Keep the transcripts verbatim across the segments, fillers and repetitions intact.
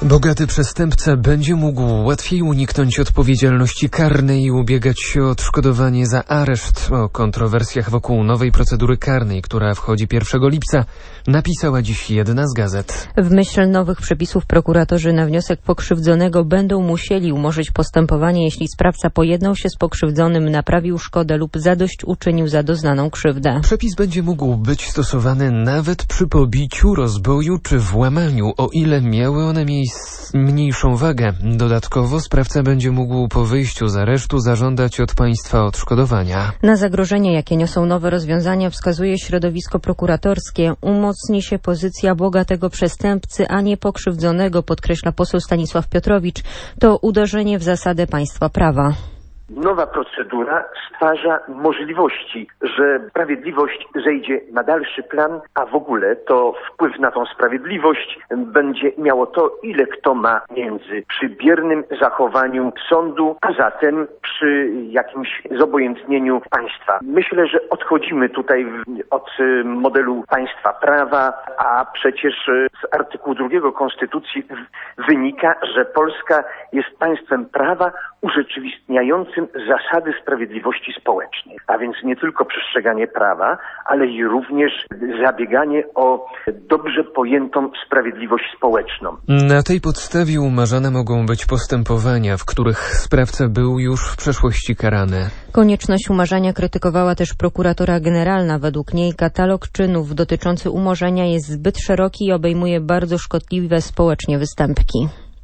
Bogaty przestępca będzie mógł łatwiej uniknąć odpowiedzialności karnej i ubiegać się o odszkodowanie za areszt. O kontrowersjach wokół nowej procedury karnej, która wchodzi pierwszego lipca, napisała dziś jedna z gazet. W myśl nowych przepisów prokuratorzy na wniosek pokrzywdzonego będą musieli umorzyć postępowanie, jeśli sprawca pojednał się z pokrzywdzonym, naprawił szkodę lub zadośćuczynił za doznaną krzywdę. Przepis będzie mógł być stosowany nawet przy pobiciu, rozboju czy włamaniu, o ile miały one miejsce mniejszą wagę. Dodatkowo sprawca będzie mógł po wyjściu z aresztu zażądać od państwa odszkodowania. Na zagrożenie, jakie niosą nowe rozwiązania, wskazuje środowisko prokuratorskie. Umocni się pozycja bogatego przestępcy, a nie pokrzywdzonego, podkreśla poseł Stanisław Piotrowicz. To uderzenie w zasadę państwa prawa. Nowa procedura stwarza możliwości, że sprawiedliwość zejdzie na dalszy plan, a w ogóle to wpływ na tą sprawiedliwość będzie miało to, ile kto ma między przy biernym zachowaniu sądu, a zatem przy jakimś zobojętnieniu państwa. Myślę, że odchodzimy tutaj od modelu państwa prawa, a przecież z artykułu drugiego Konstytucji wynika, że Polska jest państwem prawa urzeczywistniającym zasady sprawiedliwości społecznej, a więc nie tylko przestrzeganie prawa, ale i również zabieganie o dobrze pojętą sprawiedliwość społeczną. Na tej podstawie umarzane mogą być postępowania, w których sprawca był już w przeszłości karany. Konieczność umarzania krytykowała też prokuratora generalna. Według niej katalog czynów dotyczący umorzenia jest zbyt szeroki i obejmuje bardzo szkodliwe społecznie występki.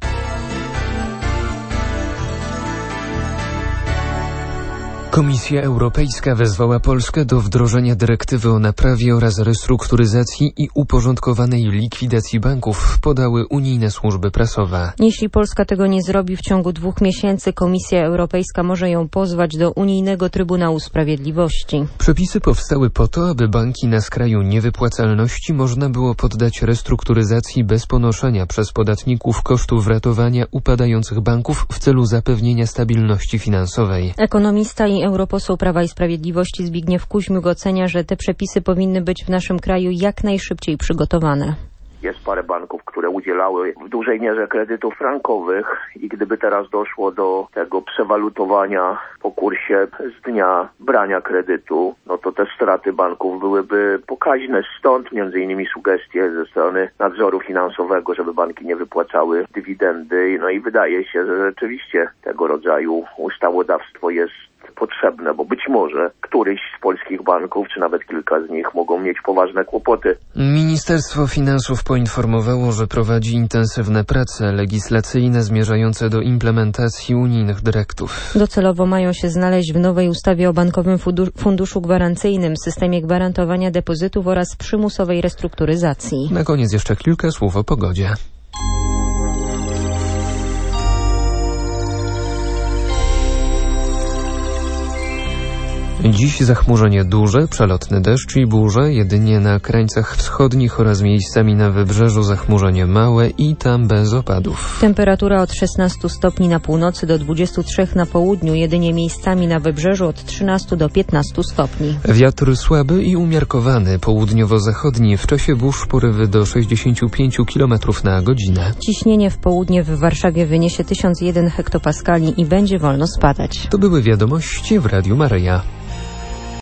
Komisja Europejska wezwała Polskę do wdrożenia dyrektywy o naprawie oraz restrukturyzacji i uporządkowanej likwidacji banków, podały unijne służby prasowe. Jeśli Polska tego nie zrobi w ciągu dwóch miesięcy, Komisja Europejska może ją pozwać do Unijnego Trybunału Sprawiedliwości. Przepisy powstały po to, aby banki na skraju niewypłacalności można było poddać restrukturyzacji bez ponoszenia przez podatników kosztów ratowania upadających banków w celu zapewnienia stabilności finansowej. Ekonomista i europoseł Prawa i Sprawiedliwości Zbigniew Kuźmiuk ocenia, że te przepisy powinny być w naszym kraju jak najszybciej przygotowane. Jest parę banków, które udzielały w dużej mierze kredytów frankowych i gdyby teraz doszło do tego przewalutowania po kursie z dnia brania kredytu, no to te straty banków byłyby pokaźne. Stąd między innymi sugestie ze strony nadzoru finansowego, żeby banki nie wypłacały dywidendy. No i wydaje się, że rzeczywiście tego rodzaju ustawodawstwo jest potrzebne, bo być może któryś z polskich banków, czy nawet kilka z nich mogą mieć poważne kłopoty. Ministerstwo Finansów poinformowało, że prowadzi intensywne prace legislacyjne zmierzające do implementacji unijnych dyrektyw. Docelowo mają się znaleźć w nowej ustawie o Bankowym Funduszu Gwarancyjnym, systemie gwarantowania depozytów oraz przymusowej restrukturyzacji. Na koniec jeszcze kilka słów o pogodzie. Dziś zachmurzenie duże, przelotny deszcz i burze, jedynie na krańcach wschodnich oraz miejscami na wybrzeżu zachmurzenie małe i tam bez opadów. Temperatura od szesnastu stopni na północy do dwudziestu trzech na południu, jedynie miejscami na wybrzeżu od trzynastu do piętnastu stopni. Wiatr słaby i umiarkowany, południowo-zachodni, w czasie burz porywy do sześćdziesięciu pięciu kilometrów na godzinę. Ciśnienie w południe w Warszawie wyniesie tysiąc jeden hektopaskali i będzie wolno spadać. To były wiadomości w Radiu Maryja.